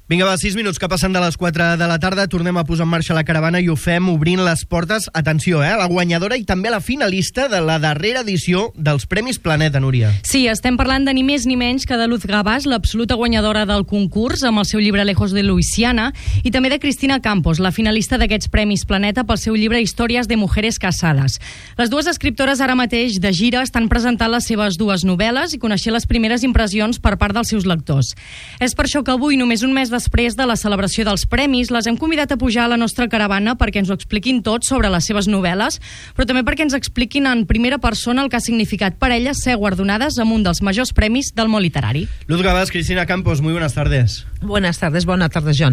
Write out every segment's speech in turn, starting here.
Vinga, va, 6 minuts que passen de les 4 de la tarda. Tornem a posar en marxa la caravana i ho fem obrint les portes. Atenció, la guanyadora i també la finalista de la darrera edició dels Premis Planeta, Núria. Sí, estem parlant de ni més ni menys que de Luz Gabas, l'absoluta guanyadora del concurs, amb el seu llibre Lejos de Luisiana, i també de Cristina Campos, la finalista d'aquests Premis Planeta pel seu llibre Històries de Mujeres Casadas. Les dues escriptores ara mateix de gira estan presentant les seves dues novel·les i coneixent les primeres impressions per part dels seus lectors. És per això que avui, només un mes després de la celebració dels premis, les hem convidat a pujar a la nostra caravana perquè ens ho expliquin tot sobre les seves novel·les, però també perquè ens expliquin en primera persona el que ha significat per elles ser guardonades amb un dels majors premis del món literari. Luz Gabas, Cristina Campos, muy buenas tardes. Buenas tardes, John.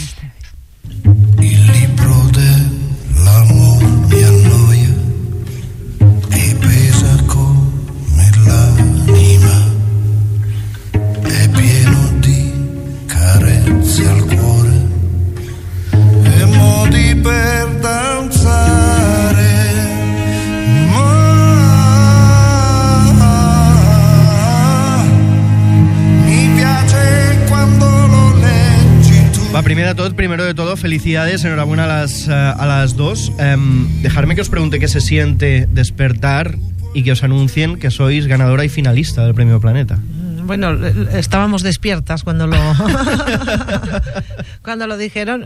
Il libro dell'amore mi annoia e pesa come l'anima, è pieno di carezze al cuore e modi per danzare, ma mi piace quando lo leggi tu. Va, primero de todo, felicidades, enhorabuena a las dos. Dejarme que os pregunte qué se siente despertar y que os anuncien que sois ganadora y finalista del Premio Planeta. Bueno, estábamos despiertas cuando lo cuando lo dijeron.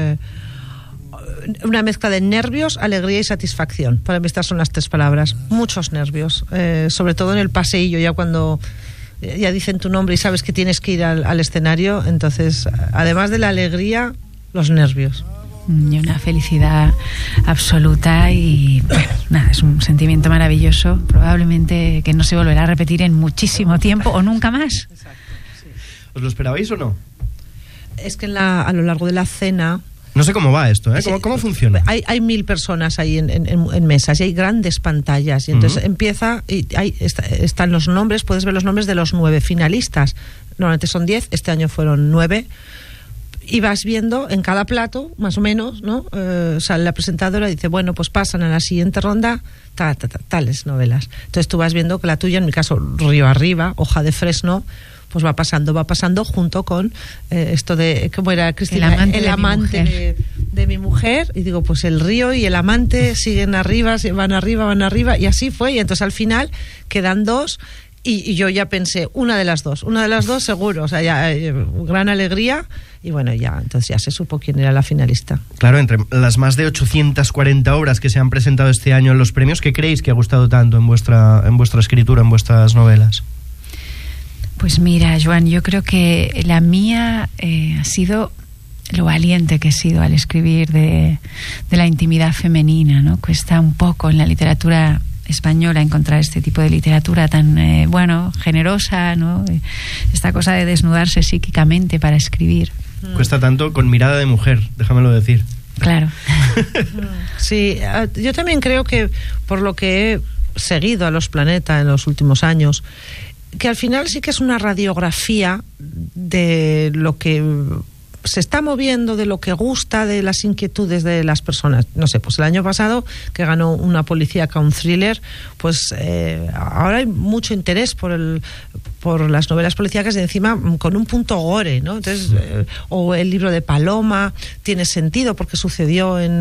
Una mezcla de nervios, alegría y satisfacción. Para mí estas son las tres palabras. Muchos nervios, sobre todo en el paseillo, ya cuando ya dicen tu nombre y sabes que tienes que ir al escenario. Entonces, además de la alegría, los nervios. Y una felicidad absoluta y bueno, nada, es un sentimiento maravilloso, probablemente que no se volverá a repetir en muchísimo tiempo o nunca más. Exacto, sí. ¿Os lo esperabais o no? Es que a lo largo de la cena... No sé cómo va esto, ¿eh? ¿Cómo funciona? Hay 1000 personas ahí en mesas y hay grandes pantallas y entonces empieza y están los nombres, puedes ver los nombres de los 9 finalistas. Normalmente son 10, este año fueron 9. Y vas viendo en cada plato, más o menos, ¿no? Sale la presentadora y dice, bueno, pues pasan a la siguiente ronda tales novelas. Entonces tú vas viendo que la tuya, en mi caso, Río Arriba, Hoja de Fresno, pues va pasando junto con esto de, ¿cómo era, Cristina? El amante de mi mujer. Y digo, pues el río y el amante siguen arriba, van arriba, y así fue. Y entonces al final quedan 2. Y yo ya pensé, una de las dos seguro, o sea, ya gran alegría, y bueno, ya, entonces ya se supo quién era la finalista. Claro, entre las más de 840 obras que se han presentado este año en los premios, ¿qué creéis que ha gustado tanto en vuestra escritura, en vuestras novelas? Pues mira, Joan, yo creo que la mía ha sido lo valiente que he sido al escribir de la intimidad femenina, ¿no? Cuesta un poco en la literatura española encontrar este tipo de literatura tan generosa, ¿no? Esta cosa de desnudarse psíquicamente para escribir. Cuesta tanto con mirada de mujer, déjamelo decir. Claro. Sí, yo también creo que por lo que he seguido a Los Planeta en los últimos años, que al final sí que es una radiografía de lo que se está moviendo, de lo que gusta, de las inquietudes de las personas. No sé, pues el año pasado que ganó Una policíaca, un thriller, pues ahora hay mucho interés por las novelas policíacas y encima con un punto gore, ¿no? Entonces, o el libro de Paloma tiene sentido porque sucedió en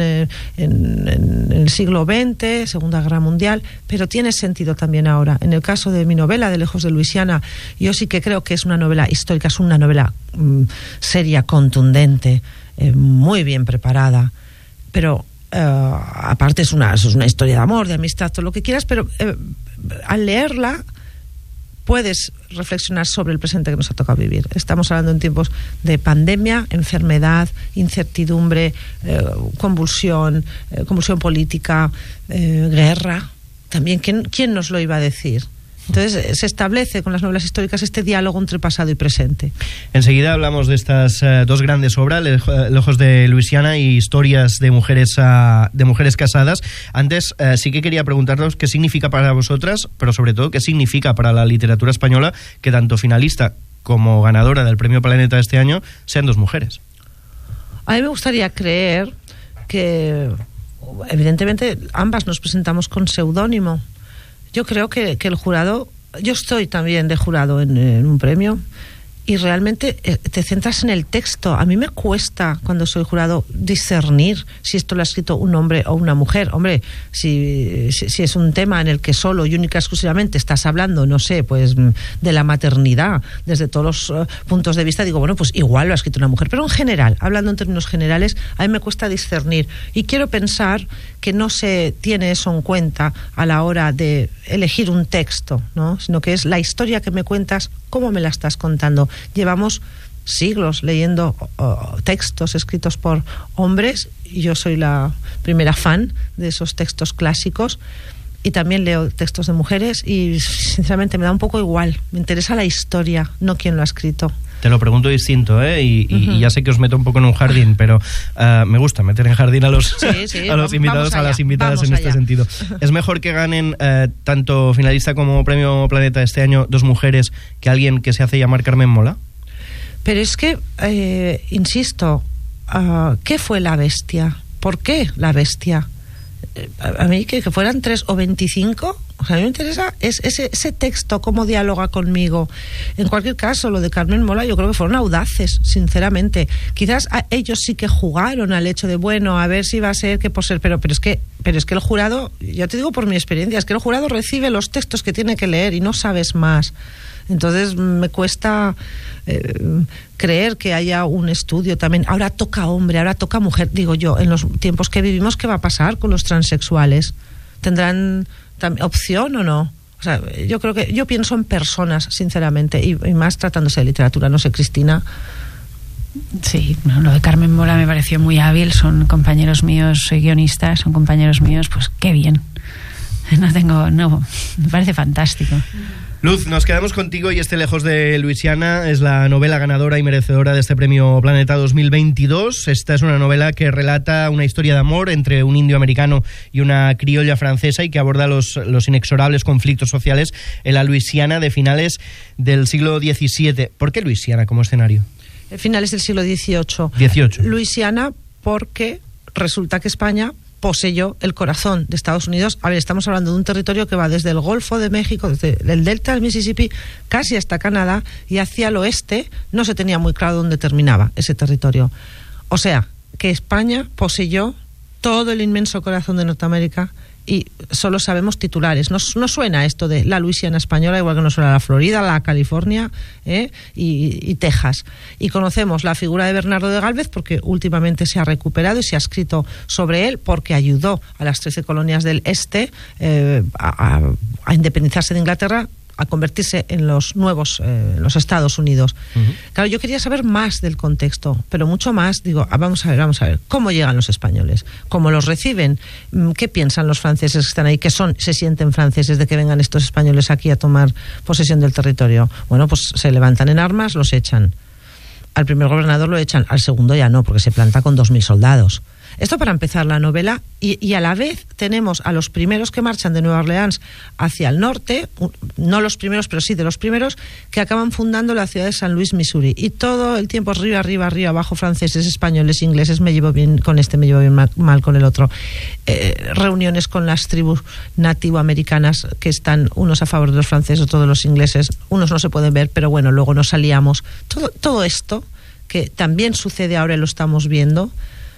el siglo XX, Segunda Guerra Mundial, pero tiene sentido también ahora. En el caso de mi novela, de Lejos de Luisiana, yo sí que creo que es una novela histórica, es una novela seria, contundente, muy bien preparada, pero aparte es una historia de amor, de amistad, todo lo que quieras, pero al leerla puedes reflexionar sobre el presente que nos ha tocado vivir. Estamos hablando en tiempos de pandemia, enfermedad, incertidumbre, convulsión política, guerra. También, ¿quién nos lo iba a decir? Entonces se establece con las novelas históricas este diálogo entre pasado y presente. Enseguida hablamos de estas dos grandes obras, Lejos de Luisiana y Historias de mujeres casadas. Antes sí que quería preguntaros qué significa para vosotras, pero sobre todo qué significa para la literatura española que tanto finalista como ganadora del Premio Planeta de este año sean dos mujeres. A mí me gustaría creer que evidentemente ambas nos presentamos con seudónimo. Yo creo que el jurado, yo estoy también de jurado en un premio, y realmente te centras en el texto. A mí me cuesta, cuando soy jurado, discernir si esto lo ha escrito un hombre o una mujer. Hombre, si es un tema en el que solo y única exclusivamente estás hablando, no sé, pues de la maternidad, desde todos los puntos de vista, digo, bueno, pues igual lo ha escrito una mujer. Pero en general, hablando en términos generales, a mí me cuesta discernir. Y quiero pensar que no se tiene eso en cuenta a la hora de elegir un texto, ¿no? Sino que es la historia que me cuentas, cómo me la estás contando. Llevamos siglos leyendo textos escritos por hombres, y yo soy la primera fan de esos textos clásicos, y también leo textos de mujeres, y sinceramente me da un poco igual. Me interesa la historia, no quién lo ha escrito. Te lo pregunto distinto, ¿eh? Y ya sé que os meto un poco en un jardín, pero me gusta meter en jardín a los, a los invitados, a las invitadas en este sentido. ¿Es mejor que ganen tanto finalista como Premio Planeta este año dos mujeres que alguien que se hace llamar Carmen Mola? Pero es que, insisto, ¿qué fue La Bestia? ¿Por qué La Bestia? A mí que fueran 3 o 25, o sea, a mí me interesa ese texto, cómo dialoga conmigo. En cualquier caso, lo de Carmen Mola yo creo que fueron audaces, sinceramente. Quizás ellos sí que jugaron al hecho de, bueno, a ver si va a ser que por ser, pero es que el jurado, ya te digo por mi experiencia, es que el jurado recibe los textos que tiene que leer y no sabes más. Entonces me cuesta creer que haya un estudio también. Ahora toca hombre, ahora toca mujer. Digo yo, en los tiempos que vivimos, ¿qué va a pasar con los transexuales? ¿Tendrán opción o no? O sea, yo pienso en personas, sinceramente, y más tratándose de literatura. No sé, Cristina. Sí, bueno, lo de Carmen Mola me pareció muy hábil. Son compañeros míos, soy guionista, son compañeros míos, pues qué bien. Me parece fantástico. Luz, nos quedamos contigo, y Lejos de Luisiana es la novela ganadora y merecedora de este Premio Planeta 2022. Esta es una novela que relata una historia de amor entre un indio americano y una criolla francesa, y que aborda los inexorables conflictos sociales en la Luisiana de finales del siglo XVII. ¿Por qué Luisiana como escenario? Finales del siglo XVIII. Luisiana, porque resulta que España poseyó el corazón de Estados Unidos. A ver, estamos hablando de un territorio que va desde el Golfo de México, desde el delta del Mississippi, casi hasta Canadá, y hacia el oeste no se tenía muy claro dónde terminaba ese territorio. O sea, que España poseyó todo el inmenso corazón de Norteamérica, y solo sabemos titulares. No suena esto de la Luisiana española, igual que no suena la Florida, la California y Texas. Y conocemos la figura de Bernardo de Gálvez porque últimamente se ha recuperado y se ha escrito sobre él, porque ayudó a las 13 colonias del este a independizarse de Inglaterra, a convertirse en los nuevos los Estados Unidos. Claro, yo quería saber más del contexto, pero mucho más. Digo, vamos a ver, ¿cómo llegan los españoles? ¿Cómo los reciben? ¿Qué piensan los franceses que están ahí? ¿Qué se sienten franceses de que vengan estos españoles aquí a tomar posesión del territorio? Bueno, pues se levantan en armas, los echan. Al primer gobernador lo echan, al segundo ya no, porque se planta con 2.000 soldados. Esto para empezar la novela, y a la vez tenemos a los primeros que marchan de Nueva Orleans hacia el norte, no los primeros, pero sí de los primeros, que acaban fundando la ciudad de San Luis, Missouri. Y todo el tiempo arriba, abajo, franceses, españoles, ingleses, me llevo bien con este, me llevo bien mal con el otro. Reuniones con las tribus nativoamericanas que están unos a favor de los franceses, otros de los ingleses. Unos no se pueden ver, pero bueno, luego nos aliamos. Todo esto, que también sucede ahora y lo estamos viendo,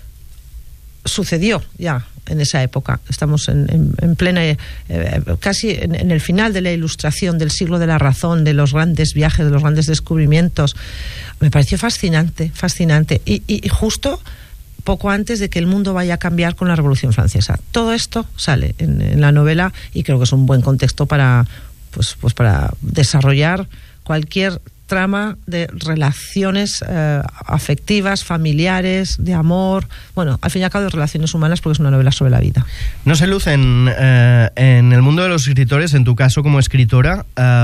sucedió ya en esa época. Estamos en plena, casi en el final de la Ilustración, del siglo de la razón, de los grandes viajes, de los grandes descubrimientos. Me pareció fascinante. Y justo poco antes de que el mundo vaya a cambiar con la Revolución Francesa. Todo esto sale en la novela, y creo que es un buen contexto para desarrollar cualquier trama de relaciones afectivas, familiares, de amor, bueno, al fin y al cabo de relaciones humanas, porque es una novela sobre la vida. No se luce en el mundo de los escritores, en tu caso como escritora,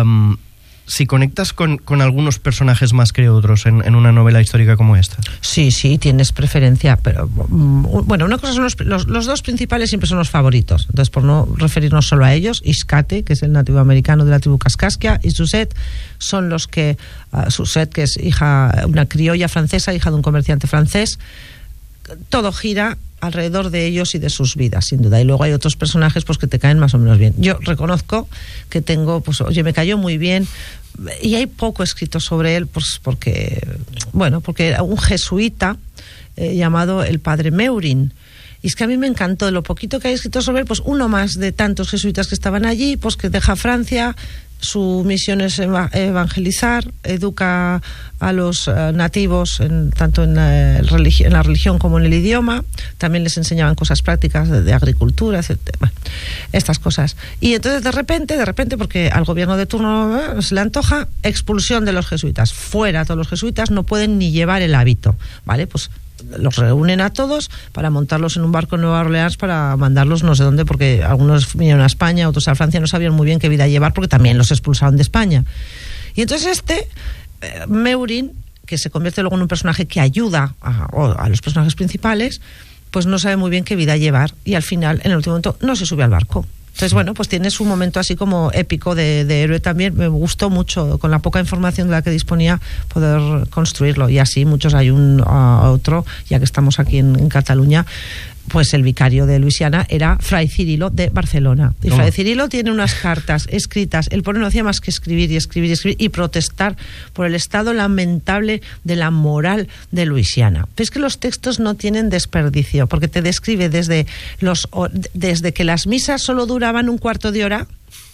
si conectas con algunos personajes más que otros en una novela histórica como esta. Sí, tienes preferencia, pero bueno, una cosa son los dos principales, siempre son los favoritos. Entonces, por no referirnos solo a ellos, Iscate, que es el nativo americano de la tribu Kaskaskia, y Suzette son los que Suzette, que es una criolla francesa, hija de un comerciante francés, todo gira alrededor de ellos y de sus vidas, sin duda. Y luego hay otros personajes pues que te caen más o menos bien. Yo reconozco que tengo, pues oye, me cayó muy bien, y hay poco escrito sobre él, pues porque era un jesuita llamado el padre Meurin. Y es que a mí me encantó, de lo poquito que hay escrito sobre él, pues uno más de tantos jesuitas que estaban allí, pues que deja Francia. Su misión es evangelizar, educa a los nativos tanto en la religión como en el idioma. También les enseñaban cosas prácticas de agricultura, etc. Bueno, estas cosas. Y entonces de repente, porque al gobierno de turno se le antoja, expulsión de los jesuitas. Fuera todos los jesuitas, no pueden ni llevar el hábito, ¿vale? Pues los reúnen a todos para montarlos en un barco en Nueva Orleans para mandarlos no sé dónde, porque algunos vinieron a España, otros a Francia, no sabían muy bien qué vida llevar porque también los expulsaron de España. Y entonces Meurin, que se convierte luego en un personaje que ayuda a los personajes principales, pues no sabe muy bien qué vida llevar y al final, en el último momento, no se sube al barco. Entonces, bueno, pues tiene su momento así como épico de héroe también. Me gustó mucho, con la poca información de la que disponía, poder construirlo. Y así muchos, hay otro, ya que estamos aquí en Cataluña, pues el vicario de Luisiana era Fray Cirilo de Barcelona. Y Fray Cirilo tiene unas cartas escritas. El pobre no hacía más que escribir y protestar por el estado lamentable de la moral de Luisiana. Pero es que los textos no tienen desperdicio, porque te describe desde que las misas solo duraban un cuarto de hora,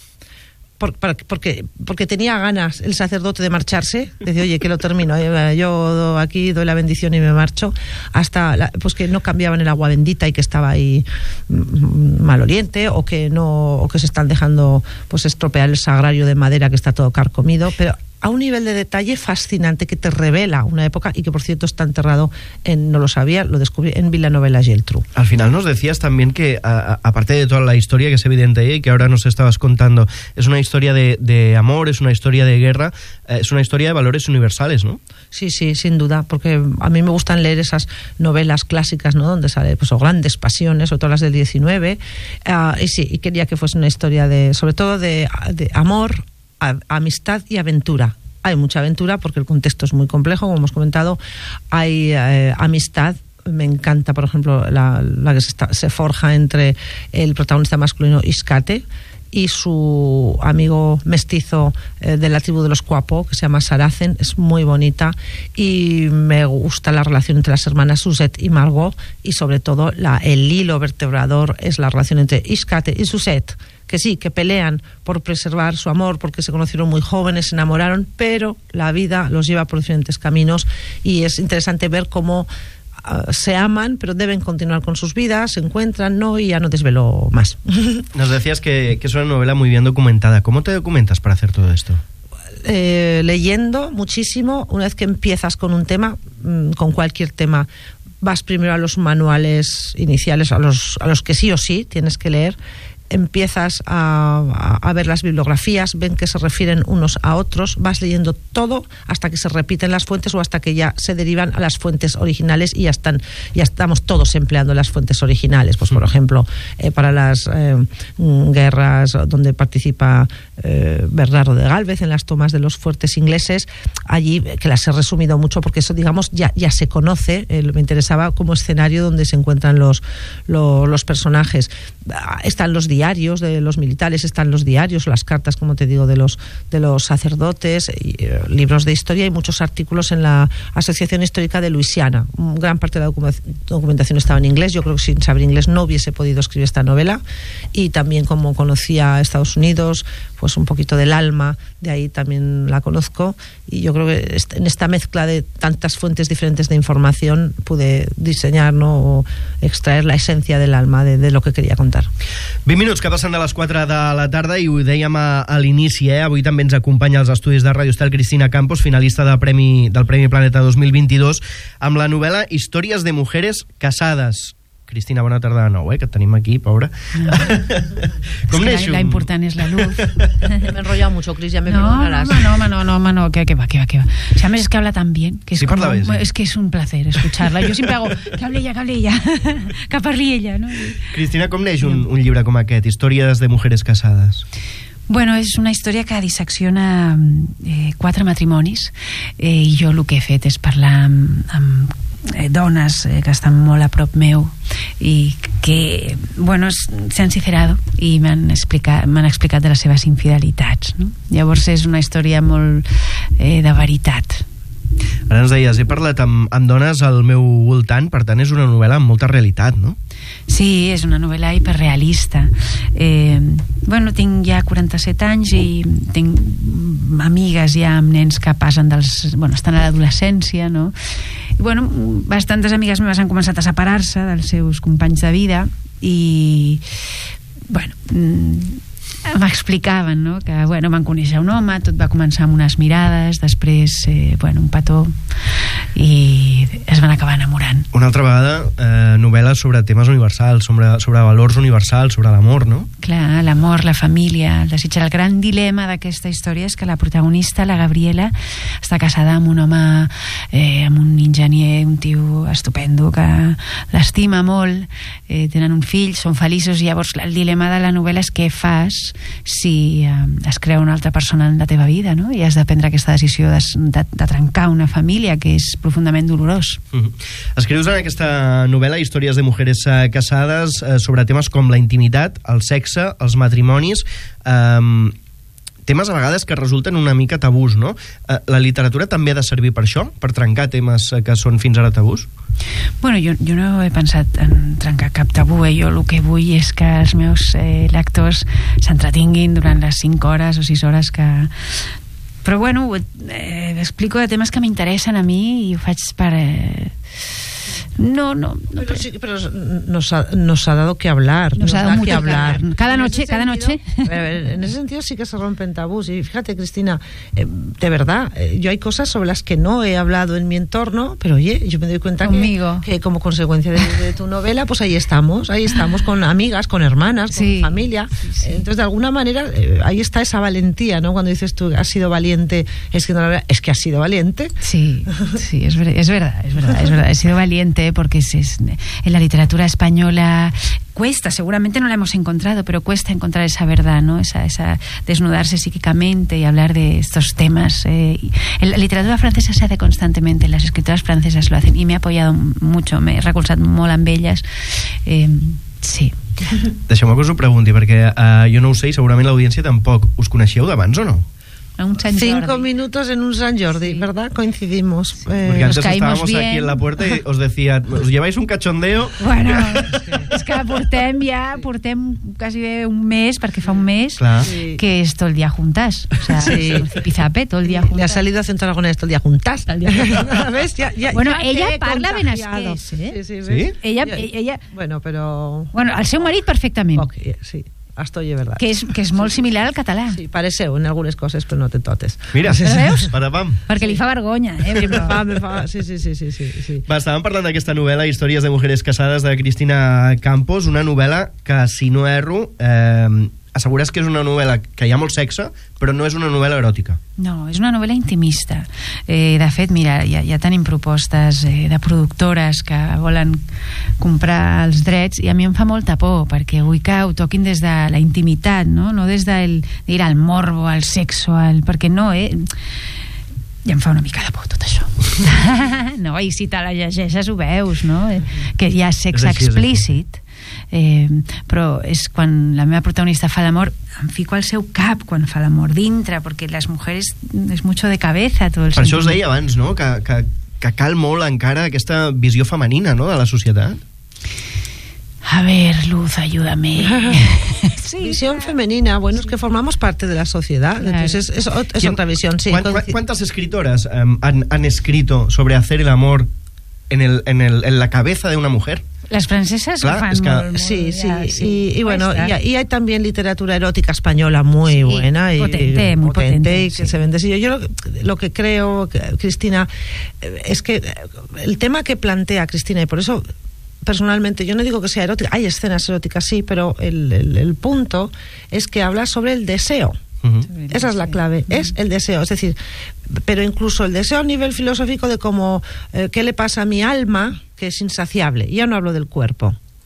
porque tenía ganas el sacerdote de marcharse, decía, oye, que lo termino, yo aquí doy la bendición y me marcho, hasta pues que no cambiaban el agua bendita y que estaba ahí maloliente, o que se están dejando pues estropear el sagrario de madera que está todo carcomido, pero a un nivel de detalle fascinante que te revela una época, y que por cierto está enterrado no lo sabía, lo descubrí en Vilanova y la Geltrú. Al final nos decías también que aparte de toda la historia que es evidente y que ahora nos estabas contando, es una historia de amor, es una historia de guerra, es una historia de valores universales, ¿no? Sí, sin duda, porque a mí me gustan leer esas novelas clásicas, ¿no? Donde sale pues, o grandes pasiones, o todas las del 19, y quería que fuese una historia sobre todo de amor, amistad y aventura. Hay mucha aventura porque el contexto es muy complejo, como hemos comentado. Hay amistad. Me encanta, por ejemplo, la que se forja entre el protagonista masculino Iscate y su amigo mestizo de la tribu de los Quapo, que se llama Saracen. Es muy bonita, y me gusta la relación entre las hermanas Suzette y Margot, y sobre todo el hilo vertebrador es la relación entre Iscate y Suzette, que sí, que pelean por preservar su amor, porque se conocieron muy jóvenes, se enamoraron, pero la vida los lleva por diferentes caminos, y es interesante ver cómo se aman, pero deben continuar con sus vidas, se encuentran, ¿no? Y ya no desvelo más. Nos decías que es una novela muy bien documentada. ¿Cómo te documentas para hacer todo esto? Leyendo muchísimo. Una vez que empiezas con un tema, con cualquier tema, vas primero a los manuales iniciales, a los que sí o sí tienes que leer. Empiezas a ver las bibliografías, ven que se refieren unos a otros, vas leyendo todo hasta que se repiten las fuentes, o hasta que ya se derivan a las fuentes originales y ya estamos todos empleando las fuentes originales. Pues por ejemplo, para las guerras donde participa Bernardo de Gálvez, en las tomas de los fuertes ingleses, allí, que las he resumido mucho porque eso, digamos, ya se conoce, me interesaba como escenario donde se encuentran los personajes. Están los diarios de los militares, están los diarios, las cartas, como te digo, de los sacerdotes, libros de historia, y muchos artículos en la Asociación Histórica de Luisiana. Gran parte de la documentación estaba en inglés. Yo creo que sin saber inglés no hubiese podido escribir esta novela. Y también, como conocía a Estados Unidos, pues un poquito del alma, de ahí también la conozco, y yo creo que en esta mezcla de tantas fuentes diferentes de información pude diseñar, ¿no?, o extraer la esencia del alma de lo que quería contar. 20 minuts que passen de les 4 de la tarda, i ho dèiem a l'inici, avui també ens acompanya als estudis de Radio Estel Cristina Campos, finalista del Premi Planeta 2022, amb la novel·la Històries de mujeres casades. Cristina, bona tarda de nou, que et tenim aquí, pobra. No. Com és la important és la luz. Me he enrollado mucho, Cris, ya me perdonarás. No, que va. O sea, es que habla tan bien, que es, es que es un placer escucharla. Yo siempre hago, que hable ella, que parli ella, ¿no? Cristina, com neix un llibre com aquest, Històries de mujeres casades? Bueno, és una història que dissecciona 4 matrimonis, i jo el que he fet és parlar amb dones que estan molt a prop meu i que, bueno, se han sincerado i m'han explicat de les seves infidelitats, no? Llavors és una història molt de veritat. Ara ens deies, he parlat amb dones al meu voltant, per tant és una novel·la amb molta realitat, no? Sí, és una novel·la hiperrealista. Bueno, tinc ja 47 anys i tinc amigues ja amb nens que passen estan a l'adolescència, no? I, bueno, bastantes amigues meves han començat a separar-se dels seus companys de vida i, bueno, m'explicaven, no? Que, bueno, van conèixer un home, tot va començar amb unes mirades, després, bueno, un petó, i es van acabar enamorant. Una altra vegada, novel·la sobre temes universals, sobre valors universals, sobre l'amor, no? Clar, l'amor, la família, el desig. El gran dilema d'aquesta història és que la protagonista, la Gabriela, està casada amb un home, amb un enginyer, un tio estupendo, que l'estima molt, tenen un fill, són feliços, i llavors el dilema de la novel·la és què fas si es crea una altra persona en la teva vida, no? I has de prendre aquesta decisió de trencar una família, que és profundament dolorós. Escrius en aquesta novel·la històries de mujeres casades sobre temes com la intimitat, el sexe, els matrimonis, temes a vegades que resulten una mica tabús, no? La literatura també ha de servir per això, per trencar temes que són fins ara tabús? Bueno, jo no he pensat en trencar cap tabú, jo el que vull és que els meus lectors s'entretinguin durant les 5 hores o 6 hores que... Però bueno, explico de temes que m'interessen a mi i ho faig per... No. Pero sí, pero nos ha dado que hablar. Nos ha dado mucho que hablar. Cada noche. En ese sentido sí que se rompen tabús. Y fíjate, Cristina, de verdad, yo hay cosas sobre las que no he hablado en mi entorno, pero oye, yo me doy cuenta que como consecuencia de tu novela, pues ahí estamos con amigas, con hermanas, con familia. Sí. Entonces, de alguna manera, ahí está esa valentía, ¿no? Cuando dices tú, has sido valiente, es que has sido valiente. Sí, es verdad. He sido valiente porque en la literatura española cuesta, seguramente no la hemos encontrado, pero cuesta encontrar esa verdad, ¿no? Esa desnudarse psíquicamente y hablar de estos temas. La literatura francesa se hace constantemente, las escritoras francesas lo hacen y me he apoyado mucho, me he recolzat molt amb elles. Sí. Deixeu-me que us ho pregunti, perquè jo no ho sé i segurament l'audiència tampoc. Us coneixeu d'abans o no? Un Sant Jordi. 5 minutos en un Sant Jordi, sí. ¿Verdad? Coincidimos. Porque antes estábamos bien aquí en la puerta y os decía, ¿os lleváis un cachondeo? Bueno, és que portem quasi un mes, perquè fa un mes, que és tot el dia juntas. O sea, zipizape, tot el dia juntas. Le ha salido acento aragonés, todo el día juntas. ¿Ves? Bueno, ella parla benasquès, ¿eh? Sí? Ella... Bueno, però... Bueno, el seu marit perfectament. Okay, sí. Esto es verdad. Que és molt similar al català. Sí, pareceu en algunes coses, però no te totes. Mira, veus? Perquè li fa vergonya, me fa. Sí. Va, estàvem parlant d'aquesta novel·la Històries de mujeres casades de Cristina Campos, una novel·la que, si no erro, assegures que és una novel·la que hi ha molt sexe, però no és una novel·la eròtica. No, és una novel·la intimista. De fet, mira, ja tenim propostes de productores que volen comprar els drets i a mi em fa molta por, perquè vull que ho toquin des de la intimitat, no des del dir al morbo, al sexo, perquè no, ja em fa una mica de por tot això. No, i si te la llegeixes ho veus, no? Que hi ha sexe explícit. Però és quan la meva protagonista fa l'amor, em fico al seu cap quan fa l'amor dintre, perquè les mujeres és mucho de cabeza tot el per això us deia abans, no? Que cal molt encara aquesta visió femenina, no? De la societat. A ver, Luz, ayúdame. Sí, visión femenina, bueno, es que formamos parte de la sociedad, claro. Entonces es otra visión, sí. ¿Cuántas escritoras han escrito sobre hacer el amor en la cabeza de una mujer? Las francesas lo fan molt, sí. Y bueno, y hay también literatura erótica española muy buena y muy potente y que se vende. Yo lo que creo, Cristina, es que el tema que plantea Cristina, y por eso personalmente yo no digo que sea erótica, hay escenas eróticas, sí, pero el punto es que habla sobre el deseo. Esa es la clave, es el deseo, es decir, pero incluso el deseo a nivel filosófico de cómo qué le pasa a mi alma, que es insaciable. Ya no hablo del cuerpo,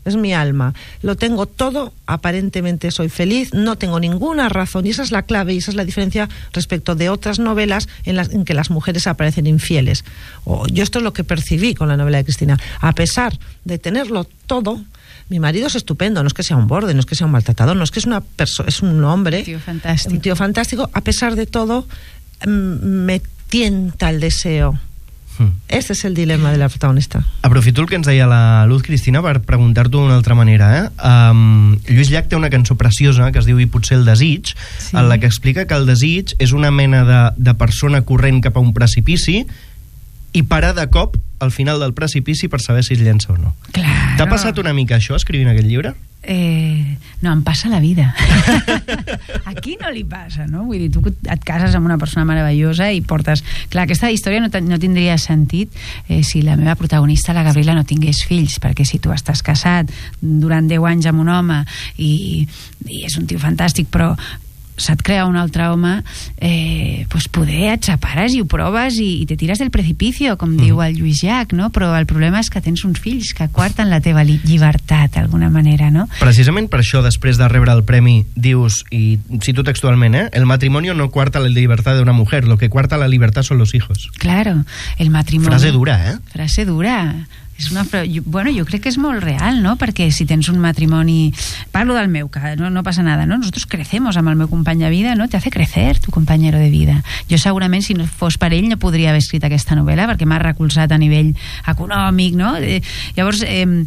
es mi alma, lo tengo todo, aparentemente soy feliz, no tengo ninguna razón, y esa es la clave y esa es la diferencia respecto de otras novelas en que las mujeres aparecen infieles. Yo esto es lo que percibí con la novela de Cristina. A pesar de tenerlo todo, mi marido es estupendo, no es que sea un borde, no es que sea un maltratador, no es que es es un hombre, un tío fantástico. A pesar de todo, me tienta el deseo. Este és el dilema de la protagonista. Aprofito el que ens deia la Luz, Cristina, per preguntar-t'ho d'una altra manera. Lluís Llach té una cançó preciosa que es diu I potser el desig, sí, en la que explica que el desig és una mena de persona corrent cap a un precipici i parar de cop al final del precipici per saber si es llença o no. Claro. T'ha passat una mica això escrivint aquest llibre? No, em passa la vida. Aquí no li passa, no? Vull dir, tu et cases amb una persona meravellosa i portes... Clar, aquesta història no tindria sentit si la meva protagonista, la Gabriela, no tingués fills, perquè si tu estàs casat durant 10 anys amb un home i és un tio fantàstic, però se't crea un altre home, pues poder et separes i ho proves i te tires del precipicio, com diu el Lluís Llach, no? Però el problema és que tens uns fills que coarten la teva llibertat d'alguna manera, no? Precisament per això, després de rebre el premi, dius, i cito textualment, el matrimonio no cuarta la libertad de una mujer, lo que cuarta la libertad son los hijos. Claro, el matrimonio... Frase dura, Frase dura. És una, bueno, jo crec que és molt real, no? Perquè si tens un matrimoni, parlo del meu, que no passa nada, no? Nosotros crecemos amb el meu company de vida, no? Te hace crecer tu compañero de vida. Jo segurament, si no fos per ell, no podria haver escrit aquesta novel·la, perquè m'ha recolzat a nivell econòmic, no? Llavors,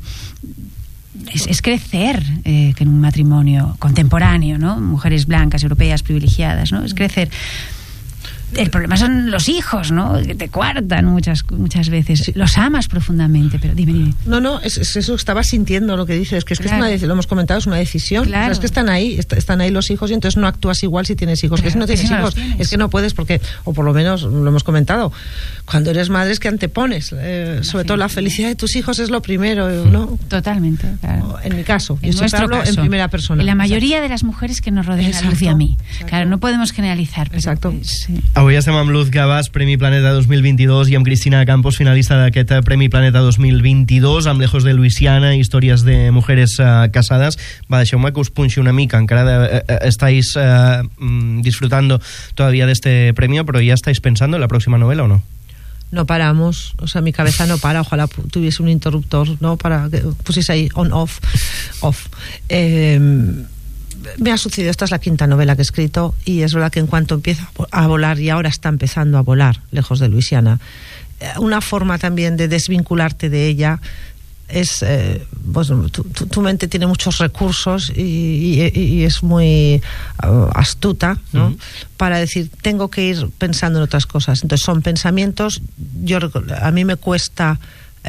es crecer que en un matrimonio contemporáneo, ¿no? Mujeres blancas, europeas, privilegiadas, ¿no? Es crecer. El problema son los hijos, ¿no? Que te coartan muchas veces. Sí. Los amas profundamente, pero dime. No, es eso, estaba sintiendo lo que dices, que es que claro. Lo hemos comentado, es una decisión. Claro. O sea, es que están ahí los hijos y entonces no actúas igual si tienes hijos. Claro, que si no tienes hijos, es que no puedes porque, o por lo menos lo hemos comentado, cuando eres madre es que antepones, sobre todo la felicidad de tus hijos es lo primero, ¿no? Totalmente, claro. En mi caso, en yo hablo en primera persona. En la mayoría de las mujeres que nos rodean, a Luz y a mí. Exacto. Claro, no podemos generalizar. Pero exacto. Sí. Avui estem amb Luz Gabas, Premi Planeta 2022, i amb Cristina Campos, finalista d'aquest Premi Planeta 2022, amb Lejos de Luisiana, històries de mujeres casades. Va, deixeu-me que us punxi una mica, encara estáis disfrutando todavía de este premio, pero ya estáis pensando en la próxima novela, ¿o no? No paramos, o sea, mi cabeza no para, ojalá tuviese un interruptor, ¿no? Para que pusiese ahí on-off. Me ha sucedido, esta es la 5ª novela que he escrito y es verdad que en cuanto empieza a volar, y ahora está empezando a volar Lejos de Luisiana, una forma también de desvincularte de ella es, pues, tu mente tiene muchos recursos y es muy astuta, ¿no? Para decir, tengo que ir pensando en otras cosas. Entonces son pensamientos, a mí me cuesta...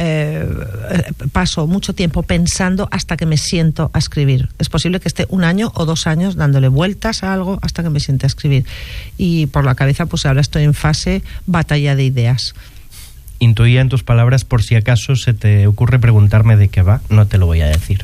paso mucho tiempo pensando hasta que me siento a escribir. Es posible que esté 1 año o 2 años dándole vueltas a algo hasta que me siente a escribir. Y por la cabeza, pues ahora estoy en fase batalla de ideas. Intuía en tus palabras, por si acaso se te ocurre preguntarme de qué va, no te lo voy a decir.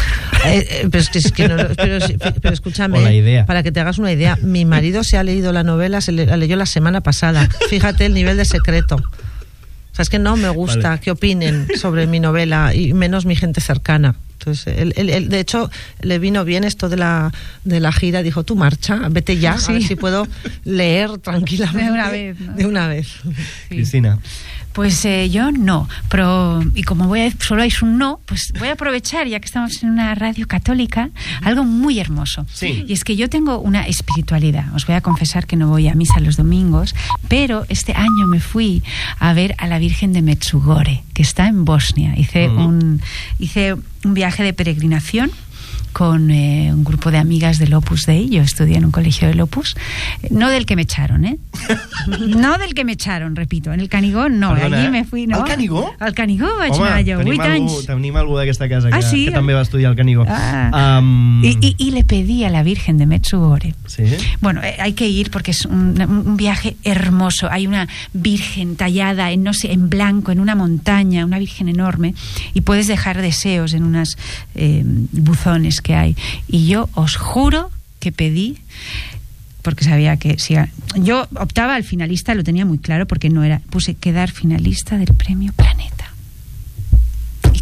Pero escúchame, la idea. Para que te hagas una idea, mi marido se ha leído la novela, la leyó la semana pasada. Fíjate el nivel de secreto. O sea, es que no me gusta que opinen sobre mi novela y menos mi gente cercana. Entonces, él, de hecho, le vino bien esto de la gira. Dijo, tú marcha, vete ya, sí. A ver si puedo leer tranquilamente. De una vez, ¿no? De una vez. Sí. Cristina. Pues yo no, pero y como solo hay un no, pues voy a aprovechar, ya que estamos en una radio católica, algo muy hermoso. Sí. Y es que yo tengo una espiritualidad. Os voy a confesar que no voy a misa los domingos, pero este año me fui a ver a la Virgen de Medjugorje, que está en Bosnia. Hice un viaje de peregrinación con un grupo de amigas del Opus Dei. Yo estudié en un colegio del Opus, no del que me echaron, no del que me echaron, repito, en el Canigó no. Perdona, allí me fui, no. Al Canigó? Al Canigó vaig Home, anar jo, 8 anys. Tenim algú d'aquesta casa que, sí? que també va estudiar al Canigó. Y le pedí a la Virgen de Medjugorje. ¿Sí? Bueno, hay que ir porque es un viaje hermoso. Hay una virgen tallada en, no sé, en blanco, en una montaña, una virgen enorme, y puedes dejar deseos en unas buzones que hay. Y yo os juro que pedí, porque sabía que si yo optaba al finalista, lo tenía muy claro, porque no era, puse quedar finalista del Premio Planeta. Y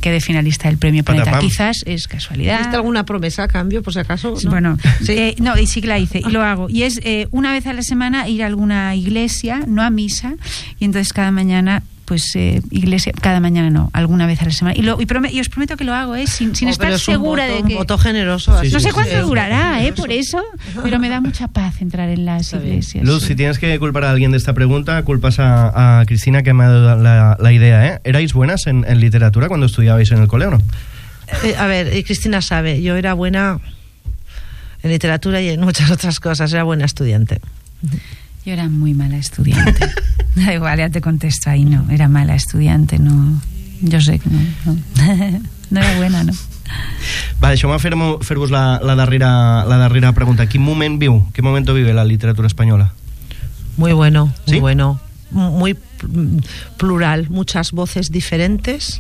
quede finalista del Premio Planeta. Patapam. Quizás es casualidad. ¿Hiciste alguna promesa a cambio, por si acaso? ¿No? Bueno, Sí. no, y sí que la hice, y lo hago. Y es una vez a la semana ir a alguna iglesia, no a misa, y entonces cada mañana, pues iglesia, cada mañana no, alguna vez a la semana. Y os prometo que lo hago, sin estar pero es segura de un que... voto generoso. Sí, así No sé sí, cuánto sí. durará, por eso, pero me da mucha paz entrar en las Está bien. iglesias. Luz, sí. si tienes que culpar a alguien de esta pregunta, culpas a Cristina, que me ha dado la idea, ¿eh? ¿Erais buenas en literatura cuando estudiabais en el cole o no? A ver, y Cristina sabe, yo era buena en literatura y en muchas otras cosas, era buena estudiante. Yo era muy mala estudiante. Da igual, ya te contesto ahí, no, era mala estudiante, no. Yo sé que no. No era buena, no. Va, deixeu-me fer-vos la darrera pregunta. Quin momento vive la literatura española? Muy bueno, muy ¿Sí? bueno. Muy plural, muchas voces diferentes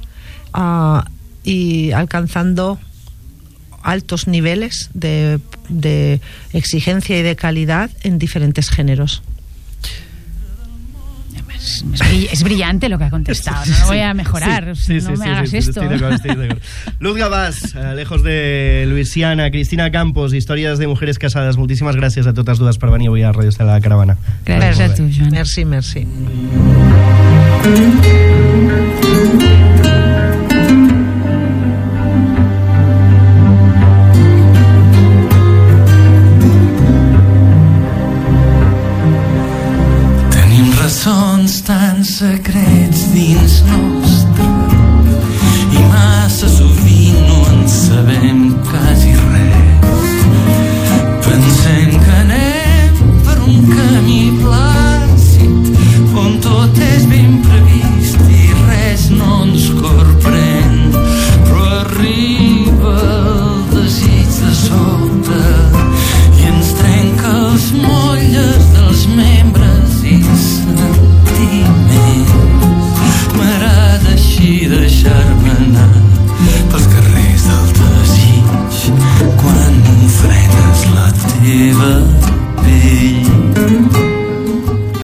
y alcanzando altos niveles de exigencia y de calidad en diferentes géneros. Es brillante lo que ha contestado, no lo voy a mejorar, no me hagas esto. Estoy de acuerdo. Luz Gabàs, Lejos de Luisiana, Cristina Campos, Històries de Mujeres Casades, moltíssimes gràcies a totes dues per venir avui a Ràdio Estela Caravana. Gràcies a tu, Joan. Merci, merci. Ressons tan secrets dins nostre i massa sovint no en sabem quasi res. Pensem que anem per un camí plàcid on tot és ben previst i res no ens